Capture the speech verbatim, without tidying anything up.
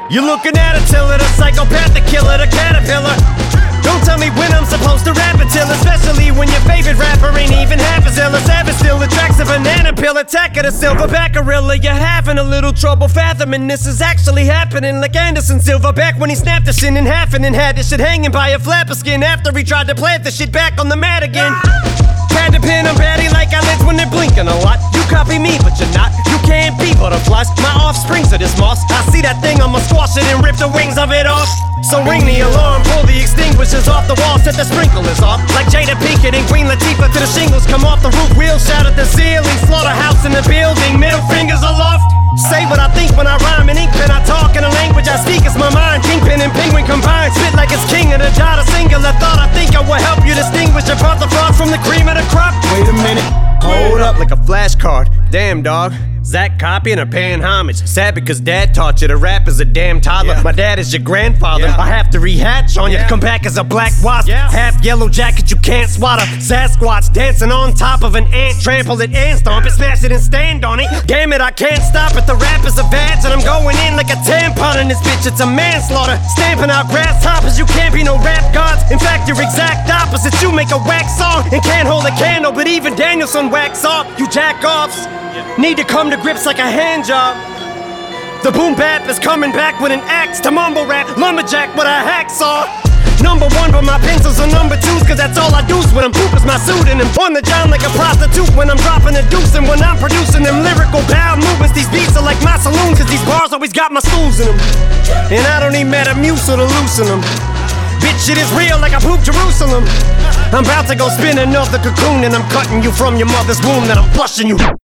You're looking at a tiller, the psychopath, the killer, the caterpillar. Don't tell me when I'm supposed to rap until, especially when your favorite rapper ain't even half as ill. A savage still attracts a banana peel, attack of the silverback gorilla. You're having a little trouble fathoming this is actually happening, like Anderson Silverback when he snapped the shit in half and then had this shit hanging by a flap of skin after he tried to plant the shit back on the mat again. Had to pin them batty like eyelids when they're blinking a lot. You copy me, but you're not. You can't be butterflies. My offsprings are this moss. I see that thing, I'ma squash it and rip the wings of it off. So ring the alarm, pull the extinguishers off the wall, set the sprinklers off. Like Jada Pinkett and Queen Latifah till the shingles come off the roof. Wheels shout at the ceiling, slaughterhouse in the building, middle fingers aloft. Say what I think when I rhyme in ink pen. I talk in a language I speak, it's my mind. Kingpin and penguin combined, spit like it's king of the dot. A singular thought I think I will help you distinguish apart the fraud from the cream of the crop. Wait a minute, hold up like a flashcard. Damn dog, Zach copying or paying homage. Sad because dad taught you to rap as a damn toddler. Yeah. My dad is your grandfather. Yeah. I have to rehatch on you. Yeah. Come back as a black wasp. Yeah. Half yellow jacket you can't swatter. Sasquatch dancing on top of an ant. Trample it and stomp it, smash it and stand on it. Damn it, I can't stop it. The rap is a badge and I'm going in like a tampon in this bitch. It's a manslaughter. Stamping out grasshoppers. You can't be no rap gods. In fact, you're exact opposite. You make a wax song and can't hold a candle, but even Danielson wax off. You jack offs. Need to come to grips like a hand job. The boom bap is coming back with an axe to mumble rap, lumberjack with a hacksaw. Number one, but my pencils are number twos, cause that's all I do when I'm poop is my suit. And I'm on the John like a prostitute when I'm dropping a deuce. And when I'm producing them lyrical bow movements, these beats are like my saloon, cause these bars always got my stools in them. And I don't need Metamucil to loosen them. Bitch, shit is real like I pooped Jerusalem. I'm about to go spin another cocoon, and I'm cutting you from your mother's womb, then I'm flushing you.